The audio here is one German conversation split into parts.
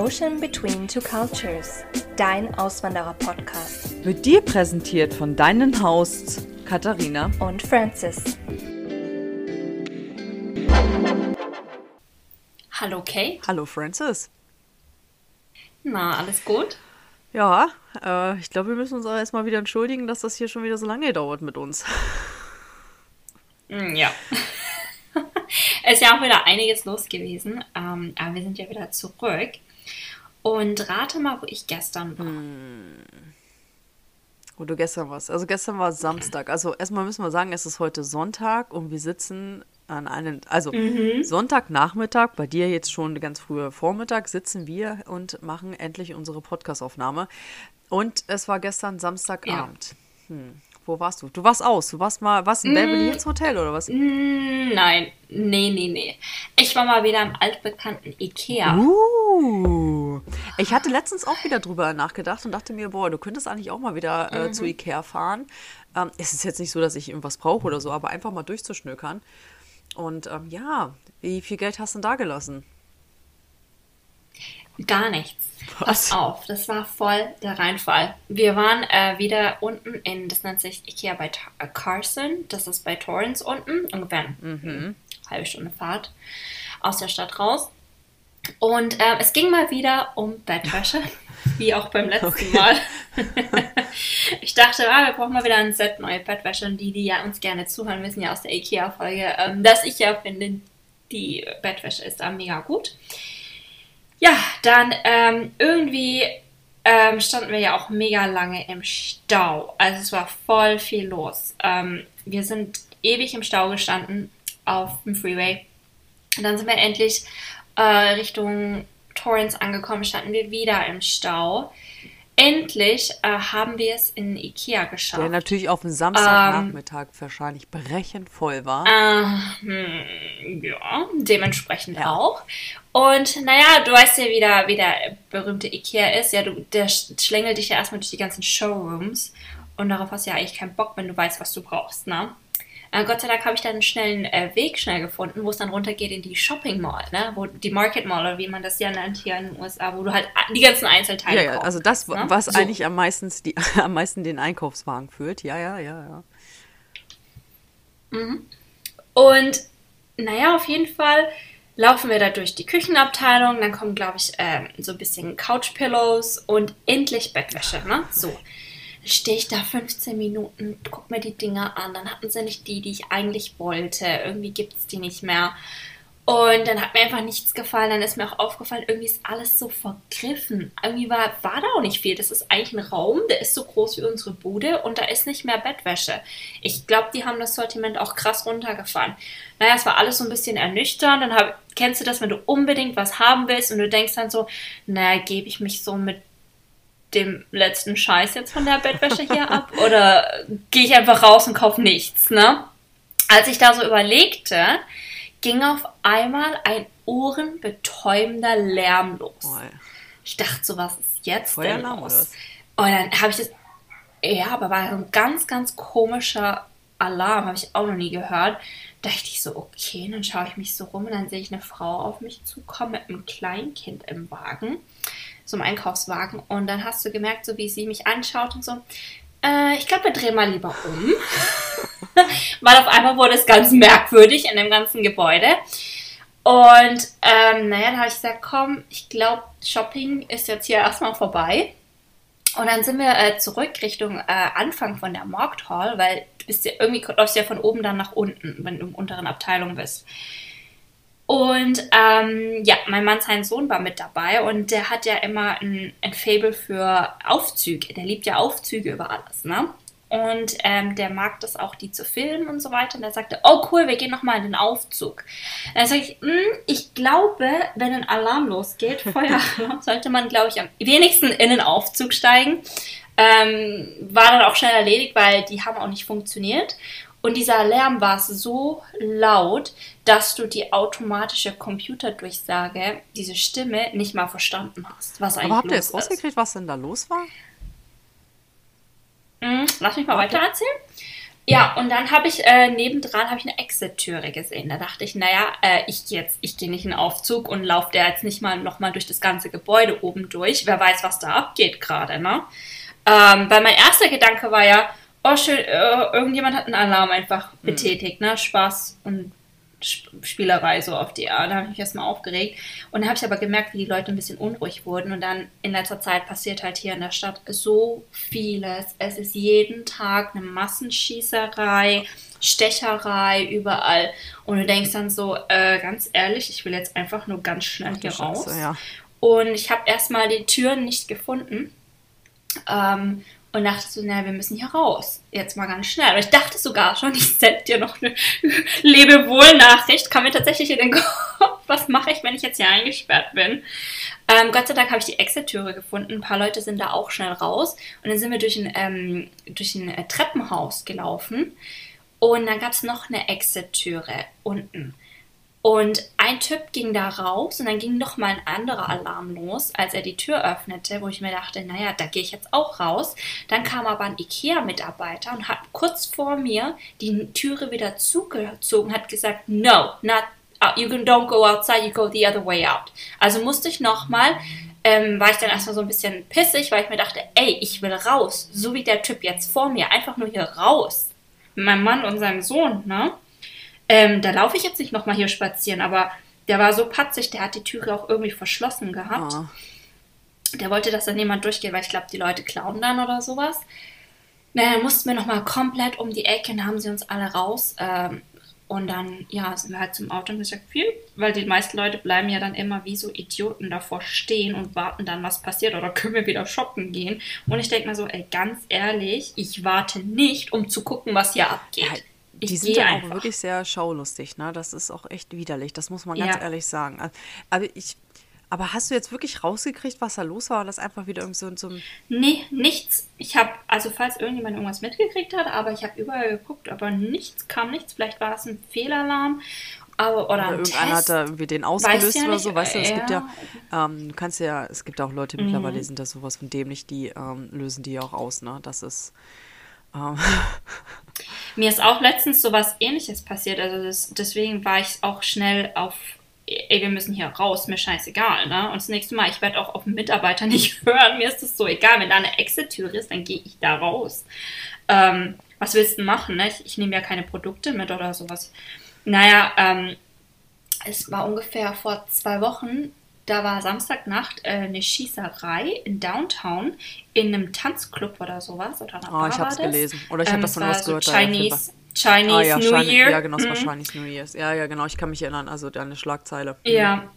Ocean Between Two Cultures, dein Auswanderer-Podcast. Wird dir präsentiert von deinen Hosts Katharina und Francis. Hallo Kate. Hallo Francis. Na, alles gut? Ja, ich glaube, wir müssen uns auch erstmal wieder entschuldigen, dass das hier schon wieder so lange dauert mit uns. Ja. Es ist ja auch wieder einiges los gewesen, aber wir sind ja wieder zurück. Und rate mal, wo ich gestern war. Wo du gestern warst. Also gestern war Samstag. Also erstmal müssen wir sagen, es ist heute Sonntag und wir sitzen an einem, also Sonntagnachmittag, bei dir jetzt schon ganz früher Vormittag, sitzen wir und machen endlich unsere Podcast-Aufnahme. Und es war gestern Samstagabend. Ja. Wo warst du? Du warst aus. Du warst in Beverly Hills Hotel oder was? Nein, nee. Ich war mal wieder im altbekannten Ikea. Ich hatte letztens auch wieder drüber nachgedacht und dachte mir, boah, du könntest eigentlich auch mal wieder zu Ikea fahren. Es ist jetzt nicht so, dass ich irgendwas brauche oder so, aber einfach mal durchzuschnökern. Und ja, wie viel Geld hast du denn da gelassen? Gar nichts. Was? Pass auf, das war voll der Reinfall. Wir waren wieder unten das nennt sich Ikea bei Carson. Das ist bei Torrance unten, ungefähr eine halbe Stunde Fahrt aus der Stadt raus. Und es ging mal wieder um Bettwäsche, wie auch beim letzten Mal. Ich dachte, wir brauchen mal wieder ein Set neue Bettwäsche. Und die ja uns gerne zuhören, wissen ja aus der Ikea-Folge, dass ich ja finde, die Bettwäsche ist da mega gut. Ja, dann irgendwie standen wir ja auch mega lange im Stau. Also es war voll viel los. Wir sind ewig im Stau gestanden auf dem Freeway. Und dann sind wir endlich Richtung Torrance angekommen, standen wir wieder im Stau. Endlich haben wir es in Ikea geschafft. Der natürlich auf dem Samstagnachmittag wahrscheinlich brechend voll war. Ja, dementsprechend auch. Und naja, du weißt ja, wie der berühmte Ikea ist. Ja, der schlängelt dich ja erstmal durch die ganzen Showrooms. Und darauf hast du ja eigentlich keinen Bock, wenn du weißt, was du brauchst, ne? Gott sei Dank habe ich dann einen schnellen Weg gefunden, wo es dann runtergeht in die Shopping Mall, ne? Wo die Market Mall, oder wie man das ja nennt hier in den USA, wo du halt die ganzen Einzelteile kaufst. Ja, also das, ne? was so eigentlich am meisten den Einkaufswagen füllt. Ja. Und naja, auf jeden Fall laufen wir da durch die Küchenabteilung, dann kommen, glaube ich, so ein bisschen Couchpillows und endlich Bettwäsche, ne? So. Stehe ich da 15 Minuten, guck mir die Dinger an, dann hatten sie nicht die ich eigentlich wollte, irgendwie gibt es die nicht mehr und dann hat mir einfach nichts gefallen, dann ist mir auch aufgefallen, irgendwie ist alles so vergriffen, irgendwie war da auch nicht viel, das ist eigentlich ein Raum, der ist so groß wie unsere Bude und da ist nicht mehr Bettwäsche. Ich glaube, die haben das Sortiment auch krass runtergefahren. Naja, es war alles so ein bisschen ernüchternd, dann kennst du das, wenn du unbedingt was haben willst und du denkst dann so, naja, gebe ich mich so mit dem letzten Scheiß jetzt von der Bettwäsche hier ab oder gehe ich einfach raus und kaufe nichts, ne? Als ich da so überlegte, ging auf einmal ein ohrenbetäubender Lärm los. Oh, ja. Ich dachte so, was ist jetzt Feueralarm denn los? Und dann habe ich das, ja, aber war ein ganz, ganz komischer Alarm, habe ich auch noch nie gehört. Da dachte ich so, okay, dann schaue ich mich so rum und dann sehe ich eine Frau auf mich zukommen mit einem Kleinkind im Wagen, so einem Einkaufswagen, und dann hast du gemerkt, so wie sie mich anschaut und so, ich glaube, wir drehen mal lieber um. Weil auf einmal wurde es ganz merkwürdig in dem ganzen Gebäude. Und naja, dann habe ich gesagt, komm, ich glaube, Shopping ist jetzt hier erstmal vorbei. Und dann sind wir zurück Richtung Anfang von der Market Hall, weil du bist ja irgendwie, läufst ja von oben dann nach unten, wenn du im unteren Abteilung bist. Und ja, mein Mann, sein Sohn, war mit dabei und der hat ja immer ein Faible für Aufzüge. Der liebt ja Aufzüge über alles, ne? Und der mag das auch, die zu filmen und so weiter. Und er sagte, oh cool, wir gehen nochmal in den Aufzug. Und dann sage ich, ich glaube, wenn ein Alarm losgeht, Feueralarm, sollte man, glaube ich, am wenigsten in den Aufzug steigen. War dann auch schnell erledigt, weil die haben auch nicht funktioniert. Und dieser Lärm war so laut, dass du die automatische Computerdurchsage, diese Stimme, nicht mal verstanden hast, was eigentlich Aber habt ihr los jetzt rausgekriegt, was denn da los war? Lass mich mal weiter erzählen. Ja, und dann habe ich nebendran habe ich eine Exit-Türe gesehen. Da dachte ich, naja, ich gehe nicht in den Aufzug und laufe der jetzt nicht mal nochmal durch das ganze Gebäude oben durch. Wer weiß, was da abgeht gerade, ne? Weil mein erster Gedanke war ja, oh schön, irgendjemand hat einen Alarm einfach betätigt, ne? Spaß und Spielerei so auf die Art. Da habe ich mich erstmal aufgeregt. Und dann habe ich aber gemerkt, wie die Leute ein bisschen unruhig wurden. Und dann in letzter Zeit passiert halt hier in der Stadt so vieles. Es ist jeden Tag eine Massenschießerei, Stecherei, überall. Und du denkst dann so, ganz ehrlich, ich will jetzt einfach nur ganz schnell hier raus. Scheiße, ja. Und ich habe erstmal die Türen nicht gefunden. Und dachte so, naja, wir müssen hier raus. Jetzt mal ganz schnell. Und ich dachte sogar schon, ich sende dir noch eine Lebewohl-Nachricht. Kam mir tatsächlich in den Kopf, was mache ich, wenn ich jetzt hier eingesperrt bin? Gott sei Dank habe ich die Exit-Türe gefunden. Ein paar Leute sind da auch schnell raus. Und dann sind wir durch ein Treppenhaus gelaufen. Und dann gab es noch eine Exit-Türe unten. Und ein Typ ging da raus und dann ging noch mal ein anderer Alarm los, als er die Tür öffnete, wo ich mir dachte, naja, da gehe ich jetzt auch raus. Dann kam aber ein Ikea-Mitarbeiter und hat kurz vor mir die Türe wieder zugezogen, hat gesagt, no, you don't go outside, you go the other way out. Also musste ich noch mal, war ich dann erstmal so ein bisschen pissig, weil ich mir dachte, ey, ich will raus, so wie der Typ jetzt vor mir, einfach nur hier raus. Mit meinem Mann und seinem Sohn, ne? Da laufe ich jetzt nicht nochmal hier spazieren, aber der war so patzig, der hat die Türe auch irgendwie verschlossen gehabt. Oh. Der wollte, dass da niemand durchgeht, weil ich glaube, die Leute klauen dann oder sowas. Naja, dann mussten wir nochmal komplett um die Ecke, dann haben sie uns alle raus. Und dann, ja, sind wir halt zum Auto und gesagt, weil die meisten Leute bleiben ja dann immer wie so Idioten davor stehen und warten dann, was passiert, oder können wir wieder shoppen gehen. Und ich denke mir so, ey, ganz ehrlich, ich warte nicht, um zu gucken, was hier abgeht. Ja. Die sind ja auch wirklich sehr schaulustig, ne? Das ist auch echt widerlich, das muss man ganz ehrlich sagen. Aber hast du jetzt wirklich rausgekriegt, was da los war? Oder das einfach wieder irgendwie so ein... Nee, nichts. Ich habe, also falls irgendjemand irgendwas mitgekriegt hat, aber ich habe überall geguckt, aber kam nichts. Vielleicht war es ein Fehlalarm. Oder irgendeiner hat da irgendwie den ausgelöst oder so, weißt du, es gibt ja, es gibt auch Leute mittlerweile, die sind da sowas von dämlich, die lösen die ja auch aus, ne? Das ist... Mir ist auch letztens sowas Ähnliches passiert, also deswegen war ich auch schnell auf, ey, wir müssen hier raus, mir scheißegal, ne? Und das nächste Mal, ich werde auch auf einen Mitarbeiter nicht hören, mir ist das so egal, wenn da eine Exit-Tür ist, dann gehe ich da raus. Was willst du denn machen, ne? Ich nehme ja keine Produkte mit oder sowas. Naja, es war ungefähr vor 2 Wochen, da war Samstagnacht eine Schießerei in Downtown in einem Tanzclub oder sowas. Oder einer Bar ich habe es gelesen. Oder ich habe davon was gehört. Chinese New Year. Ja, genau, es war Chinese New Year. Ja, genau, ich kann mich erinnern, also eine Schlagzeile. Ja.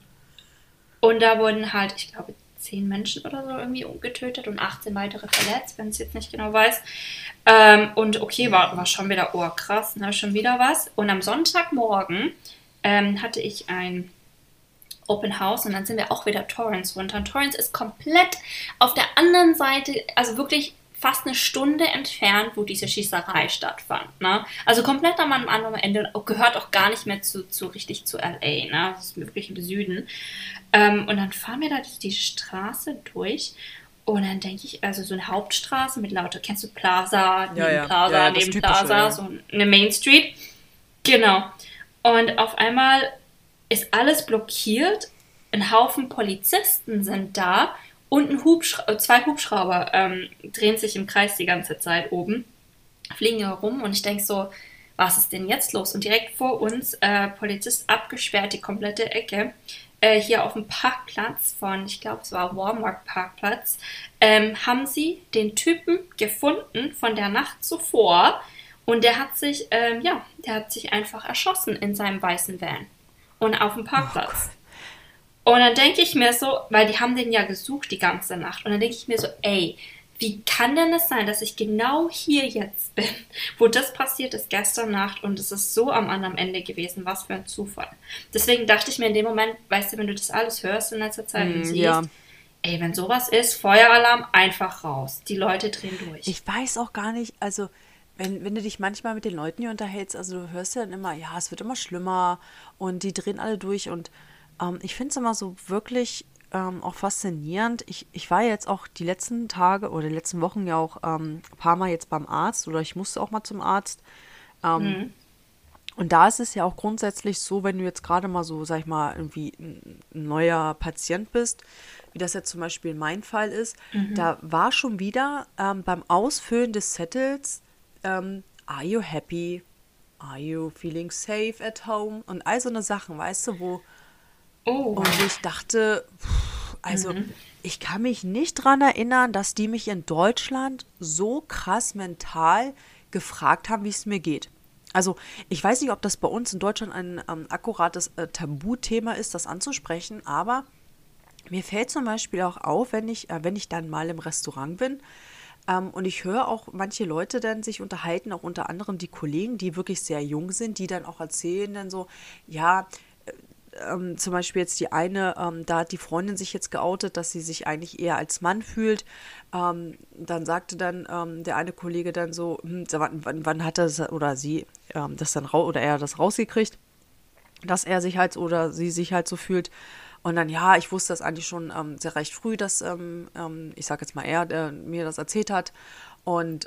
Und da wurden halt, ich glaube, 10 Menschen oder so irgendwie getötet und 18 weitere verletzt, wenn ich es jetzt nicht genau weiß. Und okay, war schon wieder, oh krass, ne, schon wieder was. Und am Sonntagmorgen hatte ich ein Open House und dann sind wir auch wieder Torrance runter. Und Torrance ist komplett auf der anderen Seite, also wirklich fast eine Stunde entfernt, wo diese Schießerei stattfand. Ne? Also komplett am anderen Ende, gehört auch gar nicht mehr richtig zu LA. Ne? Das ist wirklich im Süden. Und dann fahren wir da die Straße durch und dann denke ich, also so eine Hauptstraße mit lauter, kennst du Plaza, neben Plaza, neben Plaza, so eine Main Street. Genau. Und auf einmal ist alles blockiert, ein Haufen Polizisten sind da und 2 Hubschrauber drehen sich im Kreis die ganze Zeit oben, fliegen herum und ich denke so, was ist denn jetzt los? Und direkt vor uns, Polizist abgesperrt, die komplette Ecke, hier auf dem Parkplatz von, ich glaube es war Walmart-Parkplatz, haben sie den Typen gefunden von der Nacht zuvor und der hat sich einfach erschossen in seinem weißen Van. Und auf dem Parkplatz. Und dann denke ich mir so, weil die haben den ja gesucht die ganze Nacht. Und dann denke ich mir so, ey, wie kann denn es sein, dass ich genau hier jetzt bin, wo das passiert ist gestern Nacht und es ist so am anderen Ende gewesen, was für ein Zufall. Deswegen dachte ich mir in dem Moment, weißt du, wenn du das alles hörst in letzter Zeit und siehst, ey, wenn sowas ist, Feueralarm, einfach raus. Die Leute drehen durch. Ich weiß auch gar nicht, also... Wenn du dich manchmal mit den Leuten hier unterhältst, also du hörst ja dann immer, ja, es wird immer schlimmer und die drehen alle durch und ich finde es immer so wirklich auch faszinierend. Ich war jetzt auch die letzten Tage oder die letzten Wochen ja auch ein paar Mal jetzt beim Arzt oder ich musste auch mal zum Arzt. Und da ist es ja auch grundsätzlich so, wenn du jetzt gerade mal so, sag ich mal, irgendwie ein neuer Patient bist, wie das jetzt zum Beispiel mein Fall ist, da war schon wieder beim Ausfüllen des Zettels, are you happy? Are you feeling safe at home? Und all so eine Sachen, weißt du, wo Oh. und wo ich dachte, also ich kann mich nicht dran erinnern, dass die mich in Deutschland so krass mental gefragt haben, wie es mir geht. Also ich weiß nicht, ob das bei uns in Deutschland ein akkurates Tabuthema ist, das anzusprechen, aber mir fällt zum Beispiel auch auf, wenn ich dann mal im Restaurant bin und ich höre auch manche Leute dann sich unterhalten, auch unter anderem die Kollegen, die wirklich sehr jung sind, die dann auch erzählen dann so, ja, zum Beispiel jetzt die eine, da hat die Freundin sich jetzt geoutet, dass sie sich eigentlich eher als Mann fühlt. Dann sagte dann der eine Kollege dann so, wann hat er das oder sie das dann oder er das rausgekriegt, dass er sich halt oder sie sich halt so fühlt. Und dann, ja, ich wusste das eigentlich schon sehr recht früh, dass, ich sag jetzt mal er, der mir das erzählt hat. Und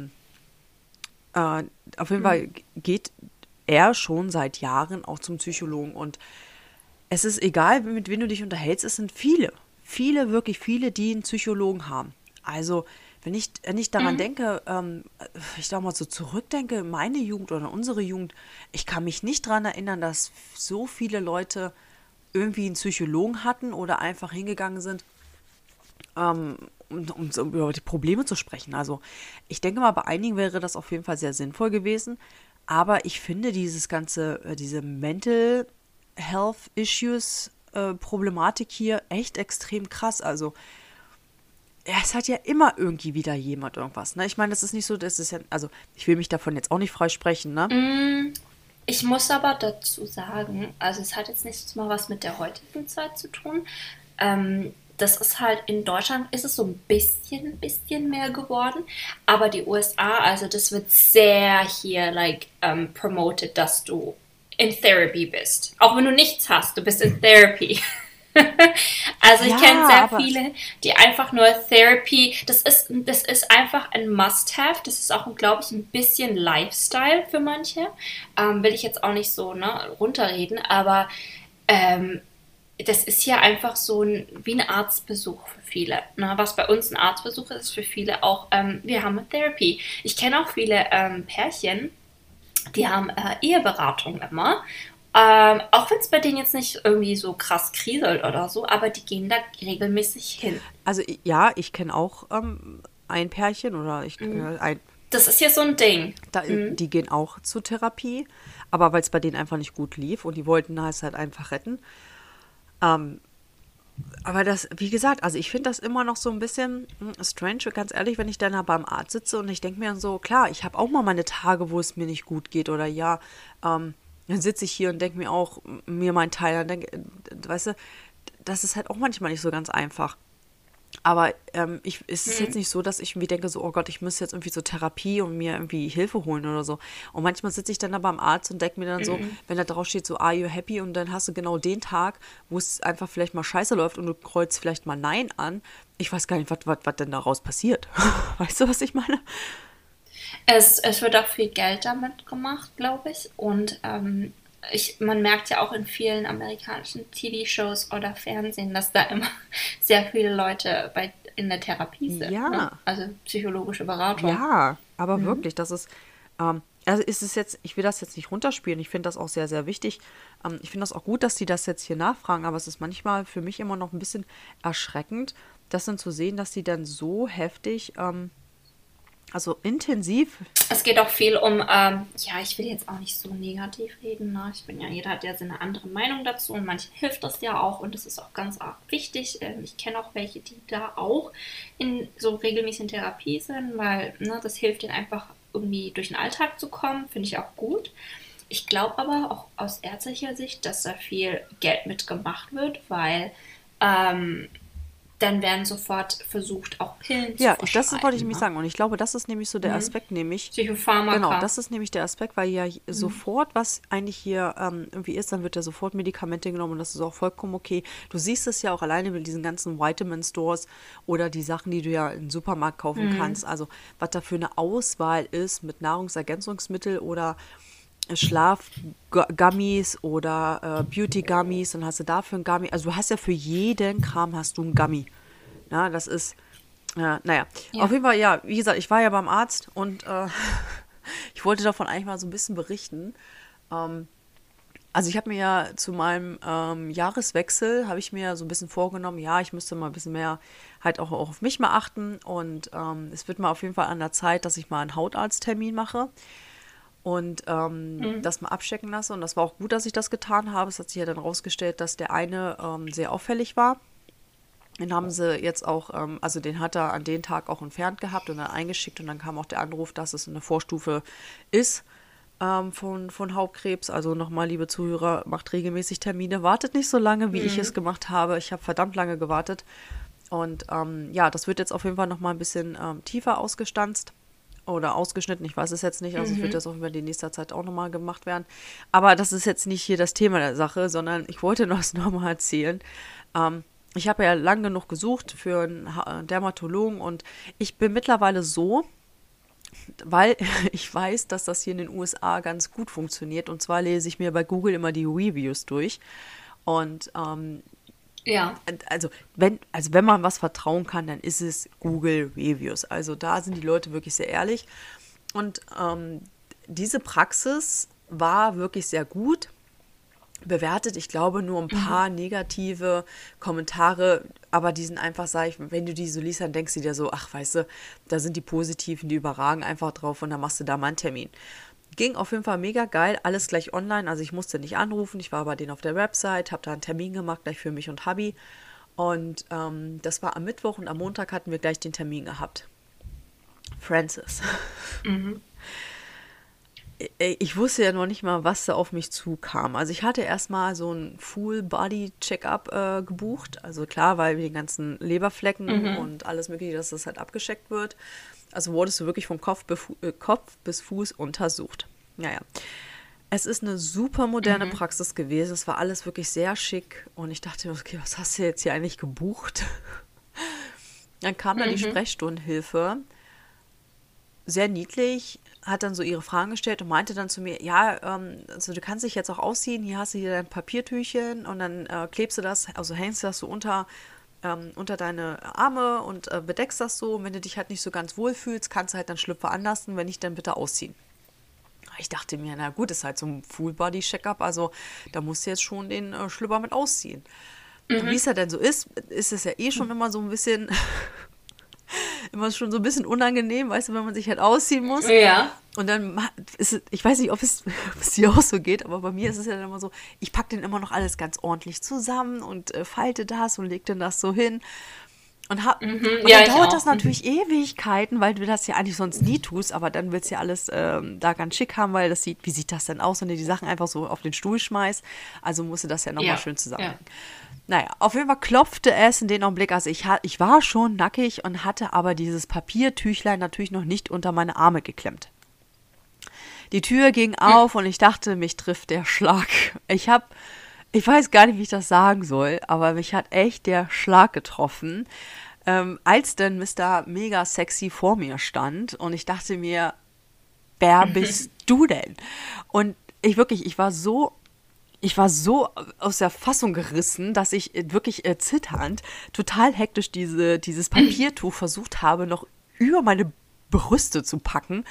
auf jeden Fall geht er schon seit Jahren auch zum Psychologen. Und es ist egal, mit wem du dich unterhältst, es sind viele, wirklich viele, die einen Psychologen haben. Also, wenn ich daran denke, ich da mal so zurückdenke, meine Jugend oder unsere Jugend, ich kann mich nicht daran erinnern, dass so viele Leute irgendwie einen Psychologen hatten oder einfach hingegangen sind, um so über die Probleme zu sprechen. Also, ich denke mal, bei einigen wäre das auf jeden Fall sehr sinnvoll gewesen. Aber ich finde diese Mental Health Issues Problematik hier echt extrem krass. Also, ja, es hat ja immer irgendwie wieder jemand irgendwas, ne? Ich meine, das ist nicht so, das ist ja, also ich will mich davon jetzt auch nicht freisprechen, ne? Ich muss aber dazu sagen, also es hat jetzt nicht mal was mit der heutigen Zeit zu tun. Das ist halt in Deutschland ist es so ein bisschen mehr geworden, aber die USA, also das wird sehr hier promoted, dass du in Therapy bist. Auch wenn du nichts hast, du bist in Therapy. Also ich kenne Ja, sehr aber viele, die einfach nur Therapy, das ist einfach ein Must-have, das ist auch, glaube ich, ein bisschen Lifestyle für manche. Will ich jetzt auch nicht so runterreden, aber ähm, das ist ja einfach so wie ein Arztbesuch für viele. Ne? Was bei uns ein Arztbesuch ist, ist für viele auch, wir haben eine Therapy. Ich kenne auch viele Pärchen, die haben Eheberatung immer. Auch wenn es bei denen jetzt nicht irgendwie so krass kriselt oder so, aber die gehen da regelmäßig hin. also ja, ich kenne auch ein Pärchen oder Das ist hier so ein Ding. die gehen auch zur Therapie, aber weil es bei denen einfach nicht gut lief und die wollten es halt einfach retten. Aber das, wie gesagt, also ich finde das immer noch so ein bisschen strange, ganz ehrlich, wenn ich dann beim Arzt sitze und ich denke mir dann so, klar, ich habe auch mal meine Tage, wo es mir nicht gut geht oder ja, dann sitze ich hier und denke mir auch, mir mein Teil, dann denke, weißt du, das ist halt auch manchmal nicht so ganz einfach. Aber es ist jetzt nicht so, dass ich irgendwie denke, so, oh Gott, ich müsste jetzt irgendwie zur Therapie und mir irgendwie Hilfe holen oder so. Und manchmal sitze ich dann da beim Arzt und denke mir dann so, wenn da drauf steht, so, are you happy? Und dann hast du genau den Tag, wo es einfach vielleicht mal scheiße läuft und du kreuzt vielleicht mal Nein an. Ich weiß gar nicht, was denn daraus passiert. Weißt du, was ich meine? Es wird auch viel Geld damit gemacht, glaube ich. Und man merkt ja auch in vielen amerikanischen TV-Shows oder Fernsehen, dass da immer sehr viele Leute in der Therapie sind. Ja. Ne? Also psychologische Beratung. Ja, aber wirklich, das ist, also ist es jetzt, ich will das jetzt nicht runterspielen, ich finde das auch sehr, sehr wichtig. Ich finde das auch gut, dass die das jetzt hier nachfragen, aber es ist manchmal für mich immer noch ein bisschen erschreckend, das dann zu sehen, dass die dann so heftig, also intensiv. Es geht auch viel um, ja, ich will jetzt auch nicht so negativ reden, ne? Jeder hat ja seine andere Meinung dazu und manchen hilft das ja auch und das ist auch ganz arg wichtig. Ich kenne auch welche, die da auch in so regelmäßigen Therapie sind, weil das hilft ihnen einfach irgendwie durch den Alltag zu kommen, finde ich auch gut. Ich glaube aber auch aus ärztlicher Sicht, dass da viel Geld mitgemacht wird, weil da dann werden sofort versucht, auch Pillen zu Ja, verschreiben. das wollte ich nämlich sagen. Und ich glaube, das ist nämlich so der Aspekt, nämlich, Psychopharmaka. genau, das ist nämlich der Aspekt, weil ja sofort, was eigentlich hier irgendwie ist, dann wird ja sofort Medikamente genommen und das ist auch vollkommen okay. Du siehst es ja auch alleine mit diesen ganzen Vitamin-Stores oder die Sachen, die du ja im Supermarkt kaufen kannst. Also, was da für eine Auswahl ist mit Nahrungsergänzungsmittel oder Schlafgummies oder Beauty-Gummies, dann hast du dafür ein Gummi. Also du hast ja für jeden Kram hast du ein Gummi. Ja, das ist, naja. Ja. Auf jeden Fall, ja, wie gesagt, ich war ja beim Arzt und ich wollte davon eigentlich mal so ein bisschen berichten. Also ich habe mir ja zu meinem Jahreswechsel, habe ich mir so ein bisschen vorgenommen, ja, ich müsste mal ein bisschen mehr halt auch auf mich mal achten und es wird mal auf jeden Fall an der Zeit, dass ich mal einen Hautarzttermin mache und das mal abchecken lasse. Und das war auch gut, dass ich das getan habe. Es hat sich ja dann rausgestellt, dass der eine sehr auffällig war. Den haben sie jetzt auch, also den hat er an den Tag auch entfernt gehabt und dann eingeschickt. Und dann kam auch der Anruf, dass es eine Vorstufe ist von Hautkrebs. Also nochmal, liebe Zuhörer, macht regelmäßig Termine. Wartet nicht so lange, wie ich es gemacht habe. Ich habe verdammt lange gewartet. Und ja, das wird jetzt auf jeden Fall nochmal ein bisschen tiefer ausgestanzt. Oder ausgeschnitten, ich weiß es jetzt nicht, also es wird das auch über die nächste Zeit auch nochmal gemacht werden. Aber das ist jetzt nicht hier das Thema der Sache, sondern ich wollte das nochmal erzählen. Ich habe ja lang genug gesucht für einen Dermatologen und ich bin mittlerweile so, weil ich weiß, dass das hier in den USA ganz gut funktioniert. Und zwar lese ich mir bei Google immer die Reviews durch. Und Ja. also wenn man was vertrauen kann, dann ist es Google Reviews. Also da sind die Leute wirklich sehr ehrlich. Und diese Praxis war wirklich sehr gut bewertet. Ich glaube nur ein paar negative Kommentare, aber die sind einfach, sag ich, wenn du die so liest, dann denkst du dir so, ach, weißt du, da sind die Positiven, die überragen einfach drauf und dann machst du da mal einen Termin. Ging auf jeden Fall mega geil, alles gleich online, also ich musste nicht anrufen, ich war bei denen auf der Website, habe da einen Termin gemacht, gleich für mich und Hubby und das war am Mittwoch und am Montag hatten wir gleich den Termin gehabt. Francis. Ich wusste ja noch nicht mal, was da auf mich zukam. Also ich hatte erstmal so ein Full-Body-Check-up gebucht, also klar, weil die ganzen Leberflecken und alles mögliche, dass das halt abgecheckt wird. Also wurdest du wirklich vom Kopf bis Fuß untersucht. Naja. Es ist eine super moderne Praxis gewesen. Es war alles wirklich sehr schick. Und ich dachte mir, okay, was hast du jetzt hier eigentlich gebucht? Dann kam da die Sprechstundenhilfe. Sehr niedlich, hat dann so ihre Fragen gestellt und meinte dann zu mir, ja, also du kannst dich jetzt auch ausziehen. Hier hast du hier dein Papiertüchchen und dann klebst du das, also hängst du das so unter deine Arme und bedeckst das so. Und wenn du dich halt nicht so ganz wohl fühlst, kannst du halt dann Schlüpfer anlassen, wenn nicht, dann bitte ausziehen. Ich dachte mir, na gut, ist halt so ein Full-Body-Check-up, also da musst du jetzt schon den Schlüpper mit ausziehen. Und wie es ja denn so ist es ja eh schon immer so ein bisschen, immer schon so ein bisschen unangenehm, weißt du, wenn man sich halt ausziehen muss. Ja. Und dann ist es, ich weiß nicht, ob es dir auch so geht, aber bei mir ist es ja dann immer so, ich packe den immer noch alles ganz ordentlich zusammen und falte das und lege dann das so hin. Und dann dauert das natürlich Ewigkeiten, weil du das ja eigentlich sonst nie tust, aber dann willst du ja alles da ganz schick haben, weil wie sieht das denn aus, wenn du die Sachen einfach so auf den Stuhl schmeißt? Also musst du das ja nochmal schön zusammenlegen. Ja. Naja, auf jeden Fall klopfte es in den Augenblick, also ich war schon nackig und hatte aber dieses Papiertüchlein natürlich noch nicht unter meine Arme geklemmt. Die Tür ging auf und ich dachte, mich trifft der Schlag. Ich weiß gar nicht, wie ich das sagen soll, aber mich hat echt der Schlag getroffen, als dann Mr. Mega Sexy vor mir stand und ich dachte mir, wer bist du denn? Und ich war so aus der Fassung gerissen, dass ich wirklich zitternd, total hektisch dieses Papiertuch versucht habe, noch über meine Brüste zu packen.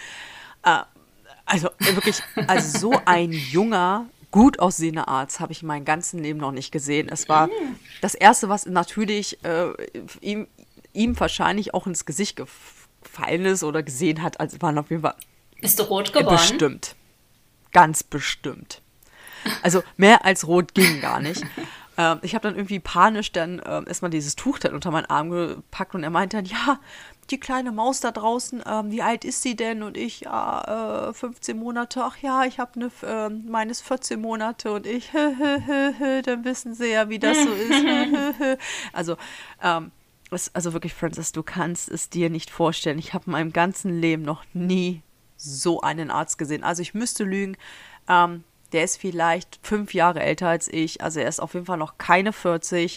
Also wirklich, also so ein junger, gut aussehender Arzt habe ich in meinem ganzen Leben noch nicht gesehen. Es war das Erste, was natürlich ihm wahrscheinlich auch ins Gesicht gefallen ist oder gesehen hat, also waren auf jeden Fall. Bist du rot geworden? Bestimmt. Ganz bestimmt. Also mehr als rot ging gar nicht. Ich habe dann irgendwie panisch dann erstmal dieses Tuch dann unter meinen Arm gepackt und er meinte dann, ja, die kleine Maus da draußen, wie alt ist sie denn? Und ich, ja, 15 Monate. Ach ja, ich habe meines 14 Monate und ich, dann wissen sie ja, wie das so ist. Also, Also wirklich, Francis, du kannst es dir nicht vorstellen. Ich habe in meinem ganzen Leben noch nie so einen Arzt gesehen. Also ich müsste lügen. Der ist vielleicht 5 Jahre älter als ich. Also er ist auf jeden Fall noch keine 40.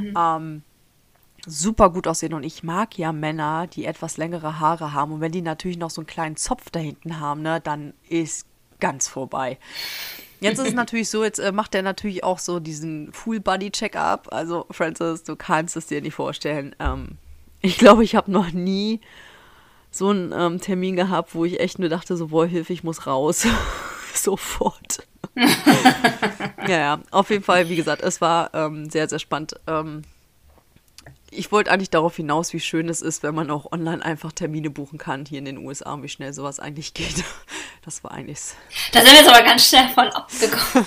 Super gut aussehen. Und ich mag ja Männer, die etwas längere Haare haben. Und wenn die natürlich noch so einen kleinen Zopf da hinten haben, ne, dann ist ganz vorbei. Jetzt ist es natürlich so, jetzt macht er natürlich auch so diesen Full-Body-Check-up. Also, Francis, du kannst es dir nicht vorstellen. Ich glaube, ich habe noch nie so einen Termin gehabt, wo ich echt nur dachte, so, boah, Hilfe, ich muss raus. Sofort. Ja, auf jeden Fall, wie gesagt, es war sehr, sehr spannend. Ich wollte eigentlich darauf hinaus, wie schön es ist, wenn man auch online einfach Termine buchen kann hier in den USA und wie schnell sowas eigentlich geht. Das war eigentlich... Da sind wir jetzt aber ganz schnell von abgekommen.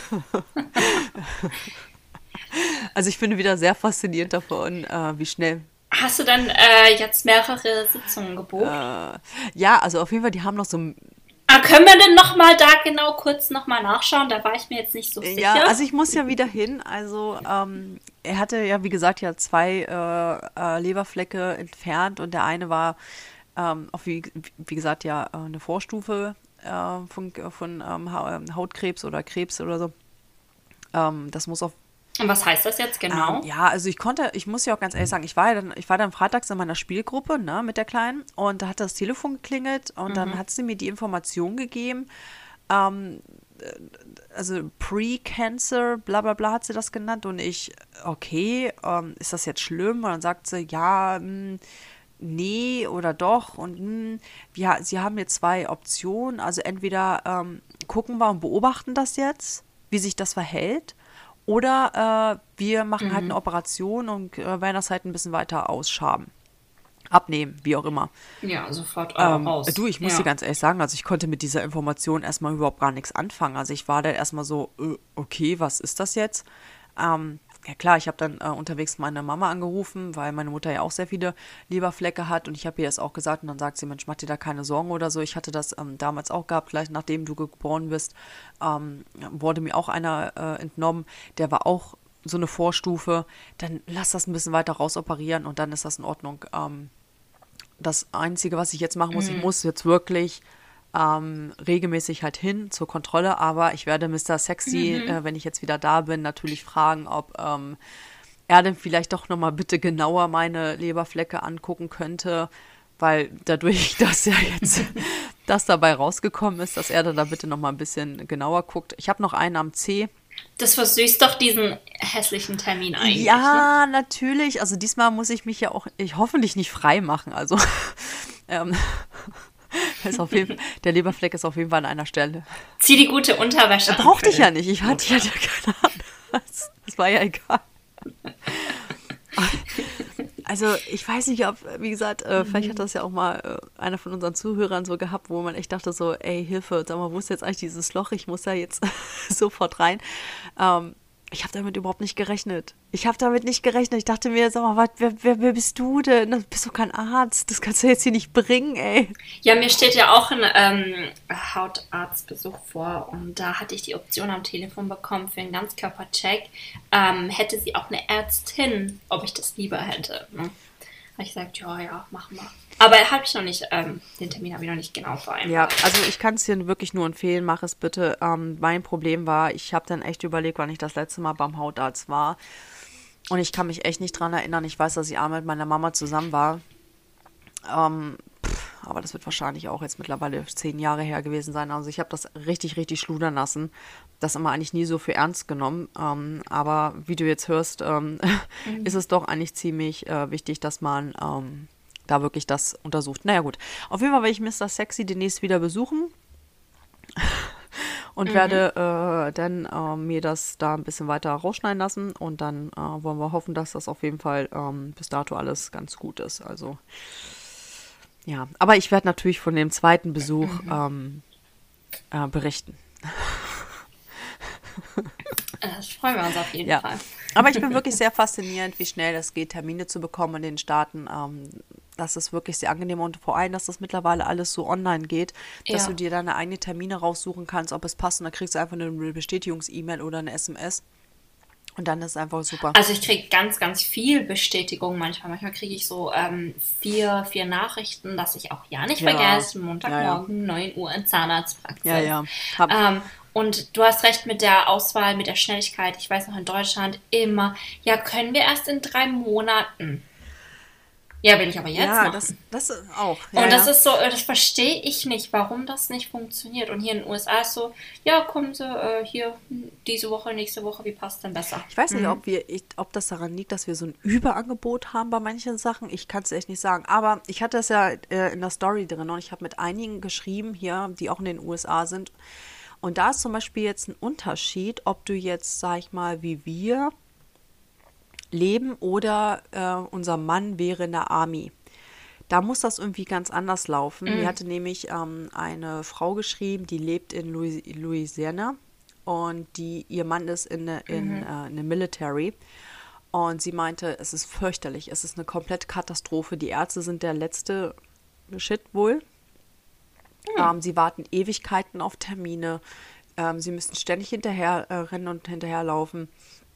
Also ich finde wieder sehr faszinierend davon, wie schnell... Hast du dann jetzt mehrere Sitzungen gebucht? Ja, also auf jeden Fall, die haben noch so... Können wir denn nochmal da genau kurz nochmal nachschauen? Da war ich mir jetzt nicht so sicher. Ja, also ich muss ja wieder hin. Also er hatte ja, wie gesagt, ja 2 Leberflecke entfernt und der eine war auch, wie gesagt, ja eine Vorstufe von Hautkrebs oder Krebs oder so. Das muss auf... Und was heißt das jetzt genau? Ja, also ich muss ja auch ganz ehrlich sagen, ich war dann freitags in meiner Spielgruppe, ne, mit der Kleinen und da hat das Telefon geklingelt und dann hat sie mir die Information gegeben, also Pre-Cancer, bla bla bla hat sie das genannt und ich, okay, ist das jetzt schlimm? Und dann sagt sie, ja, nee oder doch und ja, sie haben jetzt 2 Optionen, also entweder gucken wir und beobachten das jetzt, wie sich das verhält, oder wir machen halt eine Operation und werden das halt ein bisschen weiter ausschaben. Abnehmen, wie auch immer. Ja, sofort raus. Du, ich muss dir ganz ehrlich sagen, also ich konnte mit dieser Information erstmal überhaupt gar nichts anfangen. Also ich war da erstmal so, okay, was ist das jetzt? Ja klar, ich habe dann unterwegs meine Mama angerufen, weil meine Mutter ja auch sehr viele Leberflecke hat und ich habe ihr das auch gesagt und dann sagt sie, Mensch, mach dir da keine Sorgen oder so. Ich hatte das damals auch gehabt, gleich nachdem du geboren bist, wurde mir auch einer entnommen, der war auch so eine Vorstufe, dann lass das ein bisschen weiter rausoperieren und dann ist das in Ordnung. Das Einzige, was ich jetzt machen muss, ich muss jetzt wirklich regelmäßig halt hin zur Kontrolle, aber ich werde Mr. Sexy, wenn ich jetzt wieder da bin, natürlich fragen, ob er denn vielleicht doch nochmal bitte genauer meine Leberflecke angucken könnte, weil dadurch, dass ja jetzt das dabei rausgekommen ist, dass er dann da bitte nochmal ein bisschen genauer guckt. Ich habe noch einen am C. Das versüßt doch diesen hässlichen Termin eigentlich. Ja, natürlich. Also diesmal muss ich mich ja auch hoffentlich nicht frei machen. Also ist auf jeden Fall, der Leberfleck ist auf jeden Fall an einer Stelle. Zieh die gute Unterwäsche an. Brauchte ich ja nicht. Ich hatte ja keine Ahnung. Das war ja egal. Also ich weiß nicht, ob, wie gesagt, vielleicht hat das ja auch mal einer von unseren Zuhörern so gehabt, wo man echt dachte so, ey, Hilfe, sag mal, wo ist jetzt eigentlich dieses Loch? Ich muss da jetzt sofort rein. Ich habe damit überhaupt nicht gerechnet. Ich dachte mir, sag mal, wer bist du denn? Du bist doch kein Arzt. Das kannst du jetzt hier nicht bringen, ey. Ja, mir steht ja auch ein Hautarztbesuch vor und da hatte ich die Option am Telefon bekommen für einen Ganzkörpercheck. Hätte sie auch eine Ärztin, ob ich das lieber hätte. Ne? Habe ich gesagt, ja, machen wir. Aber habe ich noch nicht, den Termin habe ich noch nicht genau vereinbart. Ja, also ich kann es dir wirklich nur empfehlen, mach es bitte. Mein Problem war, ich habe dann echt überlegt, wann ich das letzte Mal beim Hautarzt war. Und ich kann mich echt nicht dran erinnern. Ich weiß, dass ich einmal mit meiner Mama zusammen war. Aber das wird wahrscheinlich auch jetzt mittlerweile 10 Jahre her gewesen sein. Also ich habe das richtig, richtig schludern lassen. Das immer eigentlich nie so für ernst genommen. Aber wie du jetzt hörst, ist es doch eigentlich ziemlich wichtig, dass man da wirklich das untersucht. Naja gut, auf jeden Fall werde ich Mr. Sexy demnächst wieder besuchen. Und werde dann mir das da ein bisschen weiter rausschneiden lassen. Und dann wollen wir hoffen, dass das auf jeden Fall bis dato alles ganz gut ist. Also ja, aber ich werde natürlich von dem zweiten Besuch berichten. Das freuen wir uns auf jeden Fall. Aber ich bin wirklich sehr faszinierend, wie schnell das geht, Termine zu bekommen in den Staaten. Das ist wirklich sehr angenehm und vor allem, dass das mittlerweile alles so online geht, dass du dir deine eigenen Termine raussuchen kannst, ob es passt und dann kriegst du einfach eine Bestätigungs-E-Mail oder eine SMS. Und dann ist es einfach super. Also ich kriege ganz, ganz viel Bestätigung manchmal. Manchmal kriege ich so vier Nachrichten, dass ich auch ja nicht vergesse, Montagmorgen, 9 Uhr in Zahnarztpraxis. Ja. Und du hast recht mit der Auswahl, mit der Schnelligkeit. Ich weiß noch in Deutschland immer, ja, können wir erst in 3 Monaten. Ja, will ich aber jetzt Ja, machen. das auch. Ja, Und das ist so, das verstehe ich nicht, warum das nicht funktioniert. Und hier in den USA ist so, ja, kommen Sie hier diese Woche, nächste Woche, wie passt denn besser? Ich weiß nicht, ob das daran liegt, dass wir so ein Überangebot haben bei manchen Sachen. Ich kann es echt nicht sagen. Aber ich hatte es ja in der Story drin und ich habe mit einigen geschrieben hier, die auch in den USA sind. Und da ist zum Beispiel jetzt ein Unterschied, ob du jetzt, sag ich mal, wie wir leben oder unser Mann wäre in der Army. Da muss das irgendwie ganz anders laufen. Mir hatte nämlich eine Frau geschrieben, die lebt in Louisiana und ihr Mann ist in der Military. Und sie meinte, es ist fürchterlich, es ist eine komplette Katastrophe. Die Ärzte sind der letzte Shit wohl. Sie warten Ewigkeiten auf Termine. Sie müssen ständig hinterher rennen und hinterherlaufen.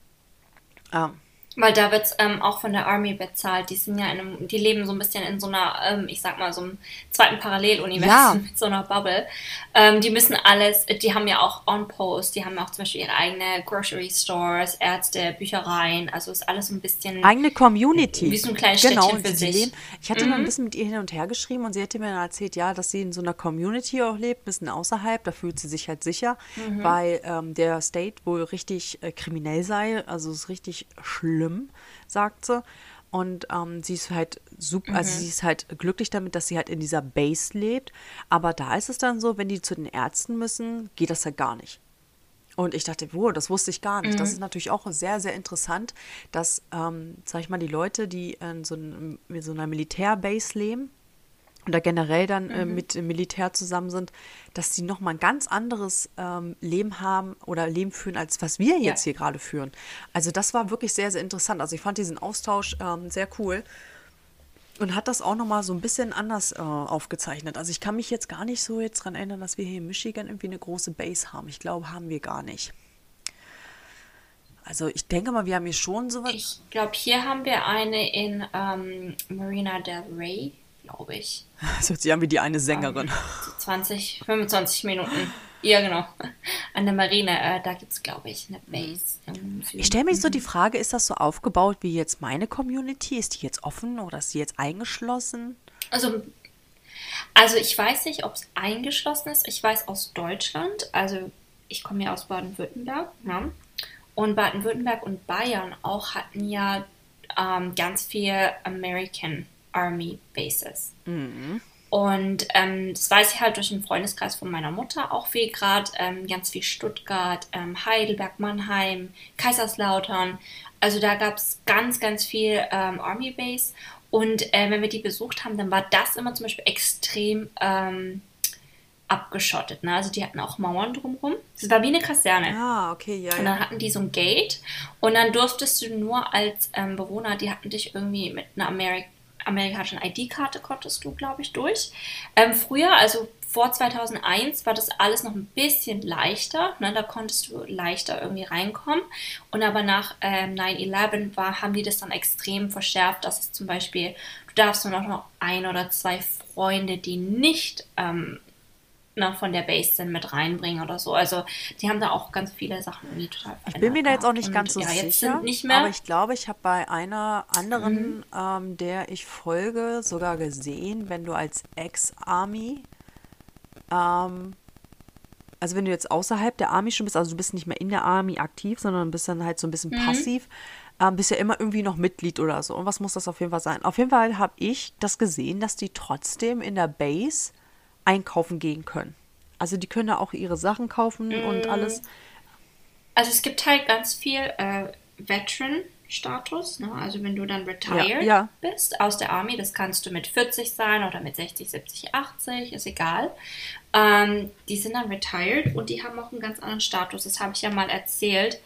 Weil da wird es auch von der Army bezahlt. Die sind ja die leben so ein bisschen in so einer, ich sag mal, so einem zweiten Paralleluniversum mit so einer Bubble. Die müssen alles, die haben ja auch On-Post, die haben auch zum Beispiel ihre eigene Grocery Stores, Ärzte, Büchereien, also ist alles so ein bisschen eigene Community. wie so ein kleines Genau, Städtchen für sich. Ich hatte dann ein bisschen mit ihr hin und her geschrieben und sie hatte mir dann erzählt, ja, dass sie in so einer Community auch lebt, ein bisschen außerhalb, da fühlt sie sich halt sicher, weil der State wohl richtig kriminell sei, also es ist richtig schlimm, sagt sie. Und sie ist halt super, also sie ist halt glücklich damit, dass sie halt in dieser Base lebt. Aber da ist es dann so, wenn die zu den Ärzten müssen, geht das halt gar nicht. Und ich dachte, wow, das wusste ich gar nicht. Das ist natürlich auch sehr, sehr interessant, dass, sag ich mal, die Leute, die in so einer Militärbase leben, oder generell dann mit dem Militär zusammen sind, dass die nochmal ein ganz anderes Leben haben oder Leben führen, als was wir jetzt hier gerade führen. Also das war wirklich sehr, sehr interessant. Also ich fand diesen Austausch sehr cool und hat das auch nochmal so ein bisschen anders aufgezeichnet. Also ich kann mich jetzt gar nicht so jetzt dran erinnern, dass wir hier in Michigan irgendwie eine große Base haben. Ich glaube, haben wir gar nicht. Also ich denke mal, wir haben hier schon sowas. Ich glaube, hier haben wir eine in Marina del Rey, glaube ich. Das hört sich an wie die eine Sängerin. So 20, 25 Minuten. Ja, genau. An der Marine, da gibt es, glaube ich, eine Base im Süden. Ich stelle mir so die Frage, ist das so aufgebaut wie jetzt meine Community? Ist die jetzt offen oder ist die jetzt eingeschlossen? Also ich weiß nicht, ob es eingeschlossen ist. Ich weiß aus Deutschland, also ich komme ja aus Baden-Württemberg, ne? Und Baden-Württemberg und Bayern auch hatten ja ganz viel American Army Bases. Und das weiß ich halt durch den Freundeskreis von meiner Mutter auch viel, gerade ganz viel Stuttgart, Heidelberg, Mannheim, Kaiserslautern. Also da gab es ganz, ganz viel Army Base. Und wenn wir die besucht haben, dann war das immer zum Beispiel extrem abgeschottet. Ne? Also die hatten auch Mauern drumherum. Es war wie eine Kaserne. Ah, okay, ja. Und dann hatten die so ein Gate und dann durftest du nur als Bewohner, die hatten dich irgendwie mit einer amerikanischen ID-Karte konntest du, glaube ich, durch. Früher, also vor 2001, war das alles noch ein bisschen leichter. Ne? Da konntest du leichter irgendwie reinkommen. Und aber nach 9/11 haben die das dann extrem verschärft, dass es zum Beispiel, du darfst nur noch 1 oder 2 Freunde, die nicht von der Base sind, mit reinbringen oder so. Also die haben da auch ganz viele Sachen irgendwie total verändert. Ich bin mir da jetzt auch nicht ganz so jetzt sicher, sind nicht mehr, aber ich glaube, ich habe bei einer anderen, der ich folge, sogar gesehen, wenn du als Ex-Army, also wenn du jetzt außerhalb der Army schon bist, also du bist nicht mehr in der Army aktiv, sondern bist dann halt so ein bisschen passiv, bist ja immer irgendwie noch Mitglied oder so. Und was muss das auf jeden Fall sein? Auf jeden Fall habe ich das gesehen, dass die trotzdem in der Base einkaufen gehen können. Also die können da auch ihre Sachen kaufen und alles. Also es gibt halt ganz viel Veteran-Status, ne? Also wenn du dann retired bist aus der Army, das kannst du mit 40 sein oder mit 60, 70, 80, ist egal. Die sind dann retired und die haben auch einen ganz anderen Status. Das habe ich ja mal erzählt,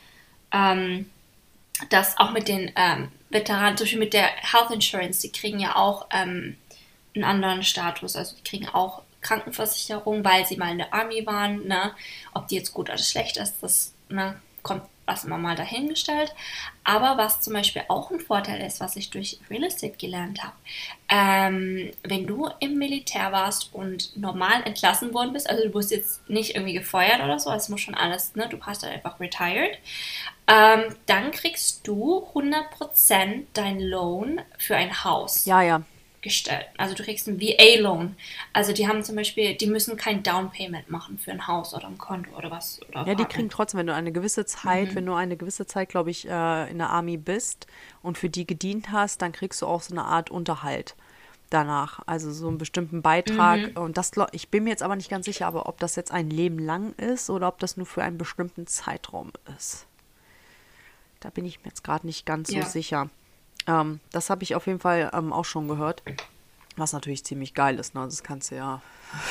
dass auch mit den Veteranen, zum Beispiel mit der Health Insurance, die kriegen ja auch einen anderen Status. Also die kriegen auch Krankenversicherung, weil sie mal in der Army waren. Ne? Ob die jetzt gut oder schlecht ist, das kommt was immer mal dahingestellt. Aber was zum Beispiel auch ein Vorteil ist, was ich durch Real Estate gelernt habe, wenn du im Militär warst und normal entlassen worden bist, also du wirst jetzt nicht irgendwie gefeuert oder so, es muss schon alles, ne, du hast dann einfach retired, dann kriegst du 100% dein Loan für ein Haus. Ja. Gestellt. Also du kriegst einen VA-Loan. Also die haben zum Beispiel, die müssen kein Down-Payment machen für ein Haus oder ein Konto oder was. Oder Ja, die kriegen trotzdem, wenn du eine gewisse Zeit, glaube ich, in der Army bist und für die gedient hast, dann kriegst du auch so eine Art Unterhalt danach. Also so einen bestimmten Beitrag. Und das, ich bin mir jetzt aber nicht ganz sicher, aber ob das jetzt ein Leben lang ist oder ob das nur für einen bestimmten Zeitraum ist. Da bin ich mir jetzt gerade nicht ganz so sicher. Das habe ich auf jeden Fall auch schon gehört, was natürlich ziemlich geil ist, ne? Das kannst du ja,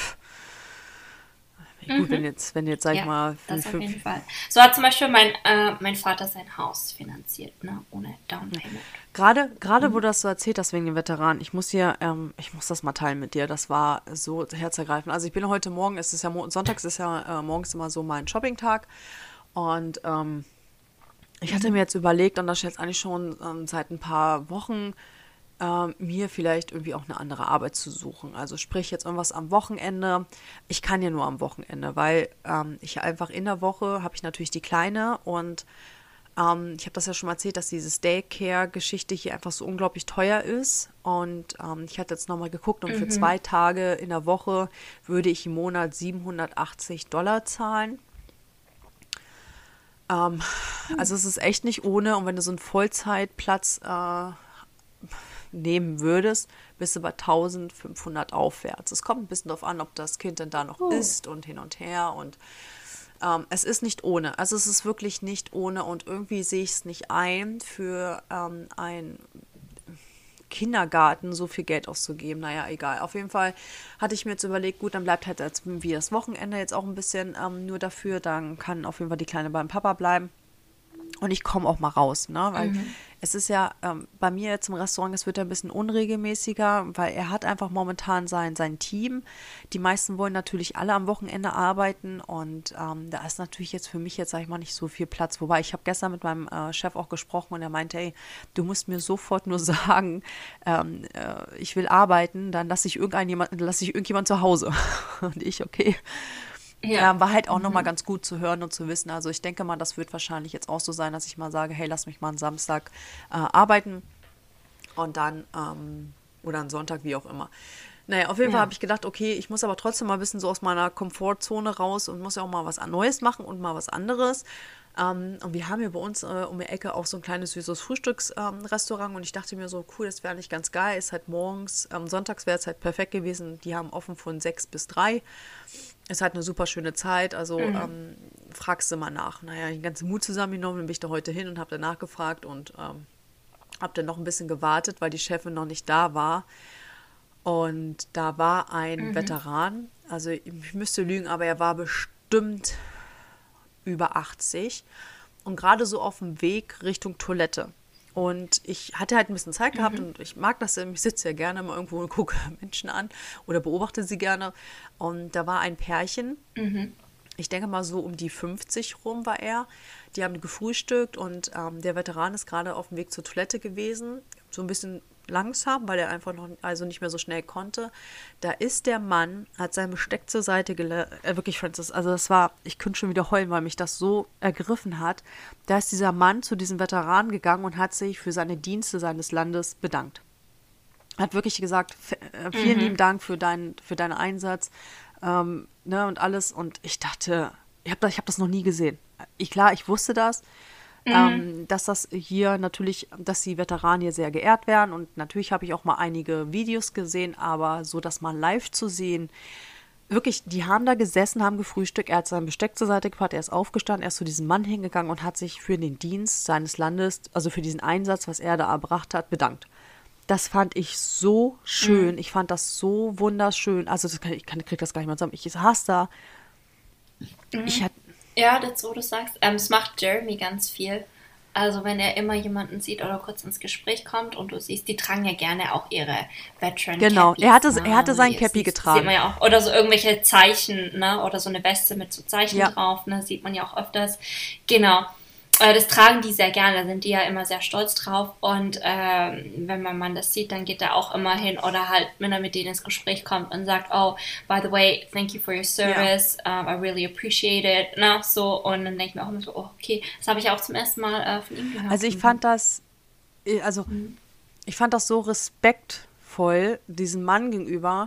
gut, wenn jetzt sag ich mal, das auf jeden Fall. So hat zum Beispiel mein Vater sein Haus finanziert, ne? Ohne Down Payment. Gerade wo du das so erzählt hast wegen den Veteranen, ich muss das mal teilen mit dir, das war so herzergreifend. Also ich bin heute Morgen, es ist ja sonntags ist ja morgens immer so mein Shopping-Tag und ich hatte mir jetzt überlegt, und das ist jetzt eigentlich schon seit ein paar Wochen, mir vielleicht irgendwie auch eine andere Arbeit zu suchen. Also sprich jetzt irgendwas am Wochenende. Ich kann ja nur am Wochenende, weil ich einfach in der Woche habe ich natürlich die Kleine und ich habe das ja schon mal erzählt, dass dieses Daycare-Geschichte hier einfach so unglaublich teuer ist. Und ich hatte jetzt nochmal geguckt und für 2 Tage in der Woche würde ich im Monat $780 zahlen. Also es ist echt nicht ohne, und wenn du so einen Vollzeitplatz nehmen würdest, bist du bei 1.500 aufwärts. Es kommt ein bisschen darauf an, ob das Kind denn da noch ist und hin und her, und es ist nicht ohne. Also es ist wirklich nicht ohne, und irgendwie sehe ich es nicht ein, für ein Kindergarten so viel Geld auszugeben. Naja, egal. Auf jeden Fall hatte ich mir jetzt überlegt, gut, dann bleibt halt jetzt wie das Wochenende jetzt auch ein bisschen nur dafür. Dann kann auf jeden Fall die Kleine beim Papa bleiben. Und ich komme auch mal raus, ne? Weil es ist ja bei mir jetzt im Restaurant, es wird ja ein bisschen unregelmäßiger, weil er hat einfach momentan sein Team. Die meisten wollen natürlich alle am Wochenende arbeiten, und da ist natürlich jetzt für mich jetzt, sag ich mal, nicht so viel Platz. Wobei, ich habe gestern mit meinem Chef auch gesprochen, und er meinte, ey, du musst mir sofort nur sagen, ich will arbeiten, dann lasse ich irgendjemand zu Hause. Und ich, okay. Ja. War halt auch nochmal ganz gut zu hören und zu wissen. Also ich denke mal, das wird wahrscheinlich jetzt auch so sein, dass ich mal sage, hey, lass mich mal einen Samstag arbeiten und dann, oder einen Sonntag, wie auch immer. Naja, auf jeden Fall habe ich gedacht, okay, ich muss aber trotzdem mal ein bisschen so aus meiner Komfortzone raus und muss ja auch mal was Neues machen und mal was anderes. Und wir haben hier bei uns um die Ecke auch so ein kleines süßes Frühstücksrestaurant, und ich dachte mir so, cool, das wäre eigentlich ganz geil. Ist halt morgens, sonntags wäre es halt perfekt gewesen. Die haben offen von 6 bis 3. Ist halt eine super schöne Zeit, also fragst du mal nach. Naja, den ganzen Mut zusammengenommen, dann bin ich da heute hin und habe dann nachgefragt und habe dann noch ein bisschen gewartet, weil die Chefin noch nicht da war. Und da war ein Veteran, also ich müsste lügen, aber er war bestimmt über 80 und gerade so auf dem Weg Richtung Toilette. Und ich hatte halt ein bisschen Zeit gehabt und ich mag das, ich sitze ja gerne mal irgendwo und gucke Menschen an oder beobachte sie gerne. Und da war ein Pärchen, ich denke mal so um die 50 rum war er. Die haben gefrühstückt und der Veteran ist gerade auf dem Weg zur Toilette gewesen, so ein bisschen langsam, weil er einfach noch nicht mehr so schnell konnte. Da ist der Mann, hat sein Besteck zur Seite gelegt, wirklich, Francis, also das war, ich könnte schon wieder heulen, weil mich das so ergriffen hat. Da ist dieser Mann zu diesem Veteranen gegangen und hat sich für seine Dienste seines Landes bedankt. Hat wirklich gesagt, vielen lieben Dank für deinen Einsatz, ne, und alles. Und ich dachte, ich hab das noch nie gesehen. Ich wusste das, dass das hier natürlich, dass die Veteranen hier sehr geehrt werden, und natürlich habe ich auch mal einige Videos gesehen, aber so das mal live zu sehen, wirklich, die haben da gesessen, haben gefrühstückt, er hat sein Besteck zur Seite gepackt, er ist aufgestanden, er ist zu diesem Mann hingegangen und hat sich für den Dienst seines Landes, also für diesen Einsatz, was er da erbracht hat, bedankt. Das fand ich so schön, ich fand das so wunderschön, also ich krieg das gar nicht mehr zusammen, ich saß da, Ja, das, wo du sagst, es macht Jeremy ganz viel. Also wenn er immer jemanden sieht oder kurz ins Gespräch kommt und du siehst, die tragen ja gerne auch ihre Veteran-Cappies. Genau, er hatte sein Cappy getragen. Sieht man ja auch. Oder so irgendwelche Zeichen, ne? Oder so eine Weste mit so Zeichen drauf, ne? Sieht man ja auch öfters. Genau. Das tragen die sehr gerne, da sind die ja immer sehr stolz drauf. Und wenn mein Mann das sieht, dann geht er auch immer hin oder halt, wenn er mit denen ins Gespräch kommt und sagt, oh, by the way, thank you for your service, I really appreciate it. Na, so, und dann denke ich mir auch immer so, oh, okay, das habe ich auch zum ersten Mal von ihm gehört. Also ich fand das so respektvoll diesem Mann gegenüber.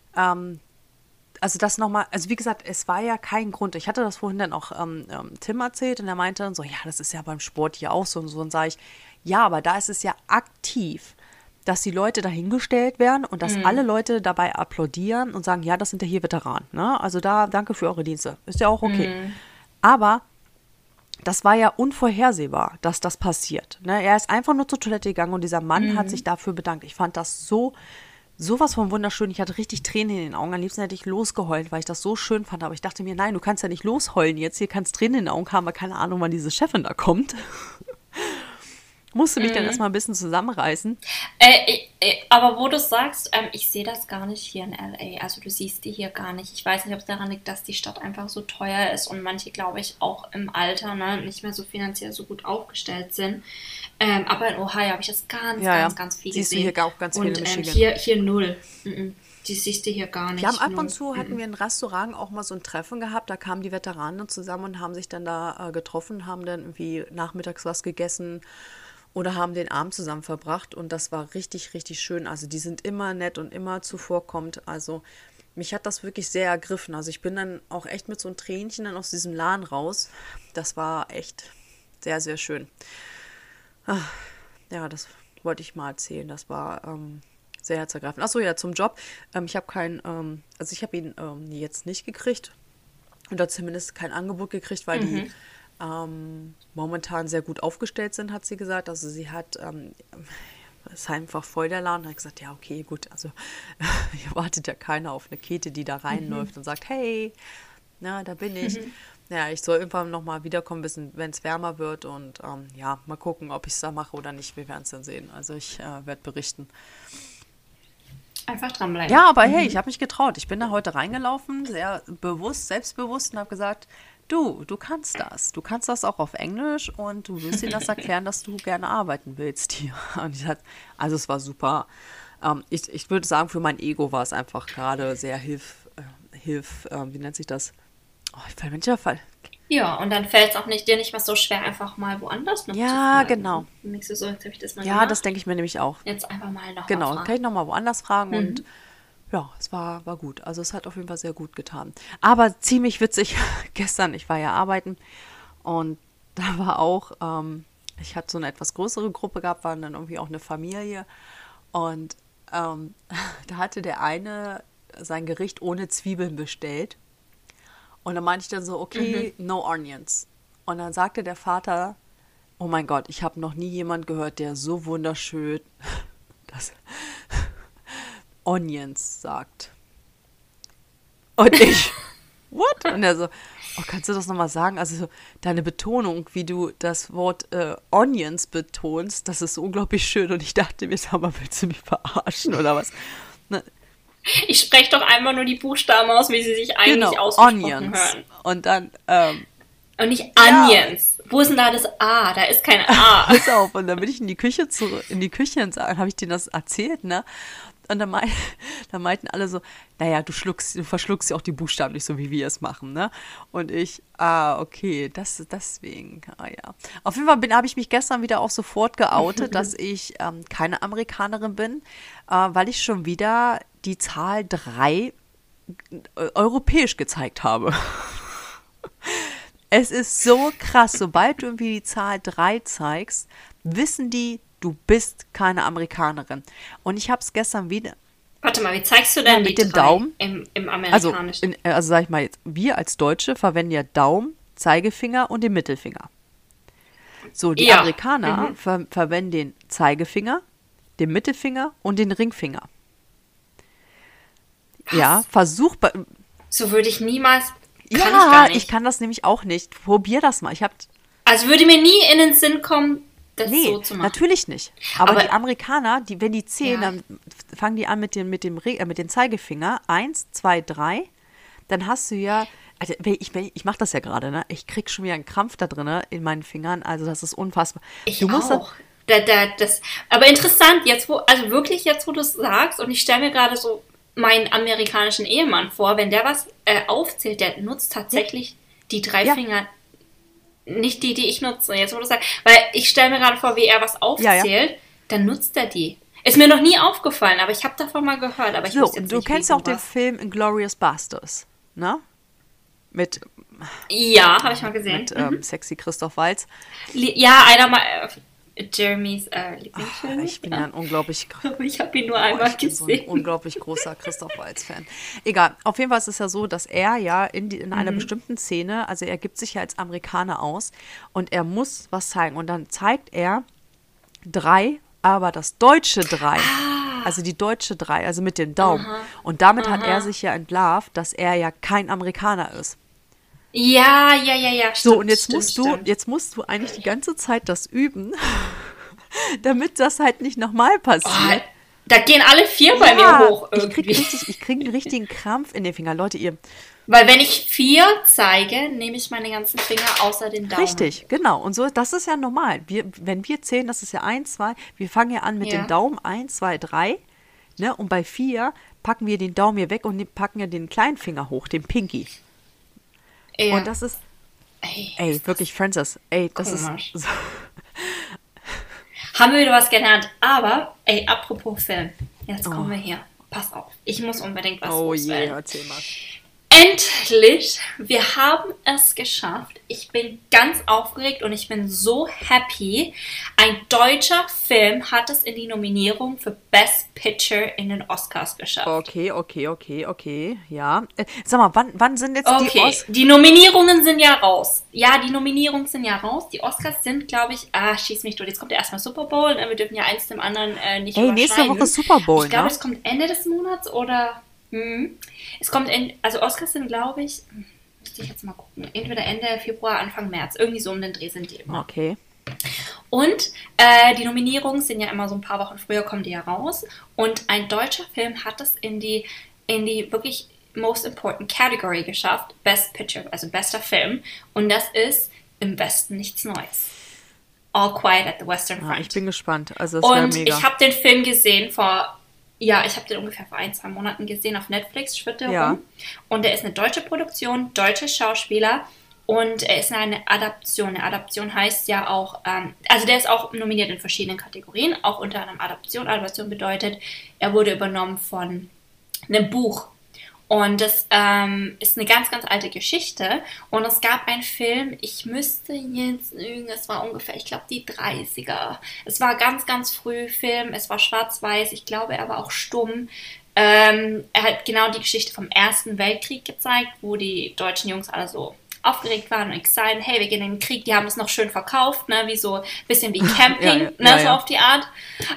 Also das nochmal, also wie gesagt, es war ja kein Grund. Ich hatte das vorhin dann auch Tim erzählt und er meinte dann so, ja, das ist ja beim Sport hier auch so und so. Und sage ich, ja, aber da ist es ja aktiv, dass die Leute dahingestellt werden und dass alle Leute dabei applaudieren und sagen, ja, das sind ja hier Veteranen. Ne? Also da, danke für eure Dienste. Ist ja auch okay. Aber das war ja unvorhersehbar, dass das passiert. Ne? Er ist einfach nur zur Toilette gegangen und dieser Mann hat sich dafür bedankt. Ich fand das sowas von wunderschön. Ich hatte richtig Tränen in den Augen. Am liebsten hätte ich losgeheult, weil ich das so schön fand. Aber ich dachte mir, nein, du kannst ja nicht losheulen jetzt. Hier kannst Tränen in den Augen haben, aber keine Ahnung, wann diese Chefin da kommt. Musste mich dann erstmal ein bisschen zusammenreißen. Aber wo du sagst, ich sehe das gar nicht hier in L.A. Also du siehst die hier gar nicht. Ich weiß nicht, ob es daran liegt, dass die Stadt einfach so teuer ist und manche, glaube ich, auch im Alter nicht mehr so finanziell so gut aufgestellt sind. Aber in Ohio habe ich das ganz viel siehst gesehen. Du hier auch ganz viele in Michigan. Hier null. Die siehst du hier gar nicht. Wir haben ab und zu, hatten wir in Restaurant auch mal so ein Treffen gehabt, da kamen die Veteranen zusammen und haben sich dann da getroffen, haben dann irgendwie nachmittags was gegessen oder haben den Abend zusammen verbracht und das war richtig, richtig schön. Also die sind immer nett und immer zuvorkommend. Also mich hat das wirklich sehr ergriffen. Also ich bin dann auch echt mit so einem Tränchen dann aus diesem Laden raus. Das war echt sehr, sehr schön. Ja, das wollte ich mal erzählen. Das war sehr herzergreifend. Achso, ja, zum Job. Ich habe ich habe ihn jetzt nicht gekriegt oder zumindest kein Angebot gekriegt, weil die momentan sehr gut aufgestellt sind, hat sie gesagt. Also sie hat, es ist einfach voll der Laden, hat gesagt, ja, okay, gut, also hier wartet ja keiner auf eine Kette, die da reinläuft und sagt, hey, na, da bin ich. Ja, ich soll irgendwann nochmal wiederkommen, wenn es wärmer wird und ja, mal gucken, ob ich es da mache oder nicht. Wir werden es dann sehen. Also ich werde berichten. Einfach dranbleiben. Ja, aber hey, ich habe mich getraut. Ich bin da heute reingelaufen, sehr bewusst, selbstbewusst und habe gesagt, du kannst das. Du kannst das auch auf Englisch und du willst ihnen das erklären, dass du gerne arbeiten willst hier. Und also es war super. Ich würde sagen, für mein Ego war es einfach gerade sehr wie nennt sich das? Oh, ich fällt mir Fall. Ja, und dann fällt es auch dir nicht mehr so schwer, einfach mal woanders noch zu fragen. Genau. Denkst du so, jetzt habe ich das mal gemacht. Das denke ich mir nämlich auch. Jetzt einfach mal noch genau, mal fragen. Kann ich nochmal woanders fragen und ja, es war gut. Also es hat auf jeden Fall sehr gut getan. Aber ziemlich witzig, gestern, ich war ja arbeiten und da war auch, ich hatte so eine etwas größere Gruppe gehabt, waren dann irgendwie auch eine Familie und da hatte der eine sein Gericht ohne Zwiebeln bestellt. Und dann meinte ich dann so, okay, no onions. Und dann sagte der Vater, oh mein Gott, ich habe noch nie jemand gehört, der so wunderschön das Onions sagt. Und ich, what? Und er so, oh, kannst du das nochmal sagen? Also deine Betonung, wie du das Wort Onions betonst, das ist so unglaublich schön. Und ich dachte mir, sag mal, willst du mich verarschen oder was? Ne? Ich spreche doch einmal nur die Buchstaben aus, wie sie sich eigentlich ausgesprochen Onions. hören. Und dann, und nicht Onions. Wo ist denn da das A? Da ist kein A. Pass auf, und dann bin ich in die Küche und habe ich denen das erzählt, ne? Und dann meinten alle so, naja, du verschluckst ja auch die Buchstaben nicht so, wie wir es machen, ne? Und ich, okay, deswegen, ja. Auf jeden Fall habe ich mich gestern wieder auch sofort geoutet, dass ich keine Amerikanerin bin, weil ich schon wieder die Zahl 3 europäisch gezeigt habe. Es ist so krass, sobald du irgendwie die Zahl 3 zeigst, wissen die, du bist keine Amerikanerin. Und ich habe es gestern wieder... Warte mal, wie zeigst du denn mit dem Daumen im Amerikanischen? Also sag ich mal jetzt, wir als Deutsche verwenden ja Daumen, Zeigefinger und den Mittelfinger. So, die Amerikaner verwenden den Zeigefinger, den Mittelfinger und den Ringfinger. Was? Ja, so würde ich niemals... ich kann das nämlich auch nicht. Probier das mal. Also würde mir nie in den Sinn kommen, das so zu machen. Natürlich nicht. Aber die Amerikaner, wenn die zählen, dann fangen die an mit dem Zeigefinger. 1, 2, 3. Dann hast du ja Also ich mache das ja gerade, ne? Ich krieg schon wieder einen Krampf da drin in meinen Fingern. Also das ist unfassbar. Ich Du musst auch. Aber interessant, also wirklich jetzt, wo du es sagst, und ich stelle mir gerade so meinen amerikanischen Ehemann vor, wenn der was aufzählt, der nutzt tatsächlich die drei Ja. Finger, nicht die, die ich nutze, jetzt wo du sagst, weil ich stelle mir gerade vor, wie er was Ja, ja. aufzählt, dann nutzt er die. Ist mir noch nie aufgefallen, aber ich habe davon mal gehört, aber ich So, wusste jetzt du nicht, kennst wie auch den was. Film Inglourious Basterds, ne? Mit, Ja, habe ich mal gesehen. mit sexy Christoph Waltz. Ja, einer mal Jeremys Lieblingsfilm. Ich bin ja ein unglaublich Aber ich habe ihn nur einmal ich bin so ein gesehen. unglaublich großer Christoph Waltz-Fan. Egal, auf jeden Fall ist es ja so, dass er ja in einer bestimmten Szene, also er gibt sich ja als Amerikaner aus und er muss was zeigen. Und dann zeigt er 3, aber das deutsche 3. Also die deutsche 3, also mit dem Daumen. Und damit hat er sich ja entlarvt, dass er ja kein Amerikaner ist. Ja, So, stimmt, und stimmt. jetzt musst du eigentlich die ganze Zeit das üben, damit das halt nicht nochmal Oh, passiert. da gehen alle vier bei mir hoch irgendwie. Ich krieg einen richtigen Krampf in den Finger. Leute, ihr, Weil wenn ich 4 zeige, nehme ich meine ganzen Finger außer den Daumen. richtig, genau. Und so, das ist ja normal. Wenn wir zählen, das ist ja 1, 2, wir fangen ja an mit Ja. dem Daumen 1, 2, 3, ne? Und bei 4 packen wir den Daumen hier weg und packen ja den kleinen Finger hoch, den Pinky. Ja. Und das ist, ey, wirklich, Francis, ey, das komisch. ist, Haben wir wieder was gelernt. Aber, apropos Film. Jetzt kommen wir hier. Pass auf. Ich muss unbedingt was oh je, loswerden. erzähl mal. Endlich! Wir haben es geschafft. Ich bin ganz aufgeregt und ich bin so happy. Ein deutscher Film hat es in die Nominierung für Best Picture in den Oscars geschafft. Okay, ja. Sag mal, wann sind jetzt die Okay, die Nominierungen sind ja raus. Ja, die Nominierungen sind ja raus. Die Oscars sind, glaube ich, schieß mich durch. Jetzt kommt ja erstmal Super Bowl. Ne? Wir dürfen ja eins dem anderen nicht Ey, nächste überschneiden. Woche ist Super Bowl, Ich glaube, ne? es kommt Ende des Monats oder... Es kommt, also Oscars sind, glaube ich, müsste ich jetzt mal gucken, entweder Ende Februar, Anfang März. Irgendwie so um den Dreh sind die immer. Okay. Und die Nominierungen sind ja immer so ein paar Wochen früher, kommen die ja raus. Und ein deutscher Film hat es in die wirklich Most Important Category geschafft. Best Picture, also bester Film. Und das ist Im Westen nichts Neues. All Quiet at the Western Front. Ich bin gespannt. Also, das wäre Und mega. ich habe den Film gesehen ich habe den ungefähr vor 1-2 Monaten gesehen auf Netflix, schwirrt der Ja. rum. Und der ist eine deutsche Produktion, deutsche Schauspieler und er ist eine Adaption. Eine Adaption heißt ja auch, also der ist auch nominiert in verschiedenen Kategorien, auch unter anderem Adaption. Adaption bedeutet, er wurde übernommen von einem Buch. Und das ist eine ganz, ganz alte Geschichte. Und es gab einen Film, ich müsste jetzt lügen, es war ungefähr, ich glaube, die 30er. Es war ganz, ganz früh Film, es war schwarz-weiß, ich glaube, er war auch stumm. Er hat genau die Geschichte vom Ersten Weltkrieg gezeigt, wo die deutschen Jungs alle so aufgeregt waren und excited, hey, wir gehen in den Krieg, die haben das noch schön verkauft, ne, wie so ein bisschen wie Camping, so auf die Art.